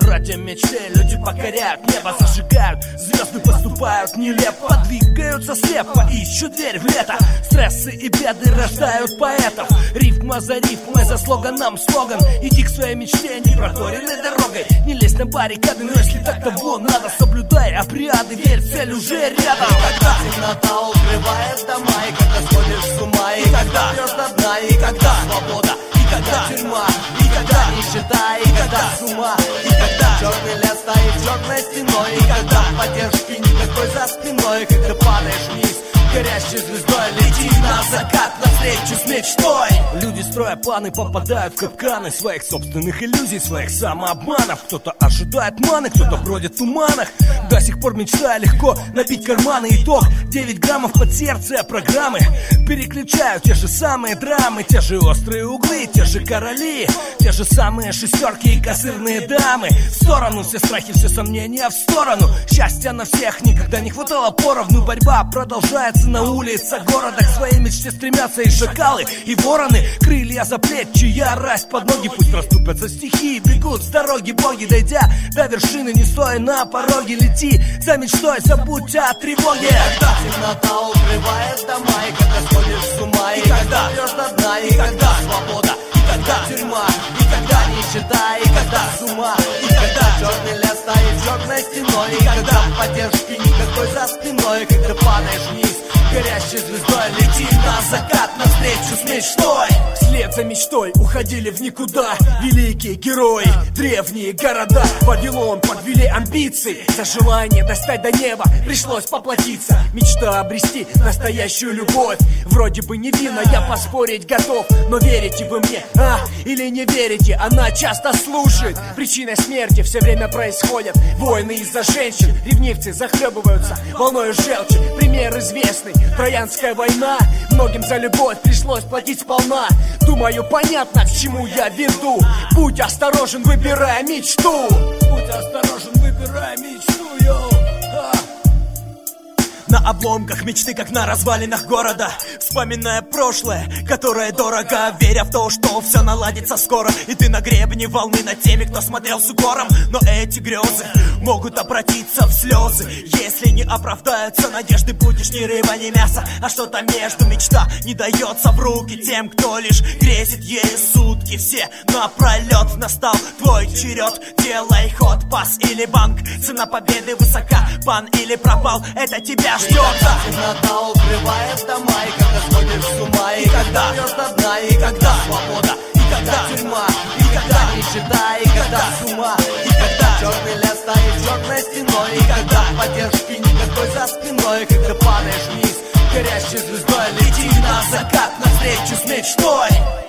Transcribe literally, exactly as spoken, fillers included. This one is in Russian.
братья мечты, люди покоряют небо, зажигают, звезды поступают нелепо, двигаются слепо, ищут дверь в лето. Стрессы и беды рождают поэтов, рифма за рифмой, за слоганом слоган. Иди к своей мечте непроторенной дорогой, не лезь на баррикады, но если так того надо, соблюдай обряды, верь, цель уже рядом. Когда темнота укрывает дома, и когда сходишь с ума, и когда идешь до дна, и когда свобода, и когда тюрьма, и когда нищета, и когда с ума, и когда черный лес стоит черной стеной, и когда поддержки никакой за спиной, когда падаешь вниз горящей звездой, лети на закат навстречу с мечтой. Люди, строя планы, попадают в капканы своих собственных иллюзий, своих самообманов. Кто-то ожидает маны, кто-то бродит в туманах, до сих пор мечтая легко набить карманы. Итог девять граммов под сердце программы переключают те же самые драмы, те же острые углы, те же короли, те же самые шестерки и козырные дамы. В сторону все страхи, все сомнения в сторону. Счастья на всех никогда не хватало поровну. Борьба продолжается на улицах города, к своей мечте стремятся и шакалы, и вороны. Крылья за плечи, ярость под ноги, пусть расступятся стихии, бегут с дороги боги. Дойдя до вершины, не стоя на пороге, лети за мечтой, забудь о тревоге. Когда темнота укрывает дома, и когда сходишь с ума, и когда идешь до дна, и когда свобода, и когда тюрьма, и когда нищета, и когда с ума, и когда черный лес стоит черной стеной, и когда поддержки никакой за спиной, когда падаешь вниз горящей звездой, лети на закат навстречу с мечтой. Вслед за мечтой уходили в никуда великие герои, древние города. Вавилон подвели амбиции, за желание достать до неба пришлось поплатиться. Мечта обрести настоящую любовь, вроде бы невинна, я поспорить готов. Но верите вы мне, а, или не верите? Она часто слушает, причиной смерти все время происходят войны из-за женщин. Ревнивцы захлебываются волною желчи, пример известный, Троянская война. Многим за любовь пришлось платить сполна. Думаю, понятно, к чему я веду. Будь осторожен, выбирая мечту. Будь осторожен, выбирая мечту, йоу. А. На обломках мечты, как на развалинах города, вспоминая прошлое, которое дорого, веря в то, что все наладится скоро. И ты на гребне волны над теми, кто смотрел с укором. Но эти грезы могут обратиться в слезы, если не оправдаются надежды. Будешь ни рыба, ни мясо, а что-то между. Мечта не дается в руки тем, кто лишь грезит ею сутки все напролет. Настал твой черед, делай ход, пас или банк. Цена победы высока, пан или пропал, это тебя ждет. Темнота укрывает дома, и когда сходишь с ума, и когда идешь до дна, и когда свобода, и когда тюрьма, и когда нищета, и когда с ума, и когда черный лес стоит черной стеной, и когда поддержки никакой за спиной, когда падаешь вниз горящей звездой, лети на закат навстречу с мечтой.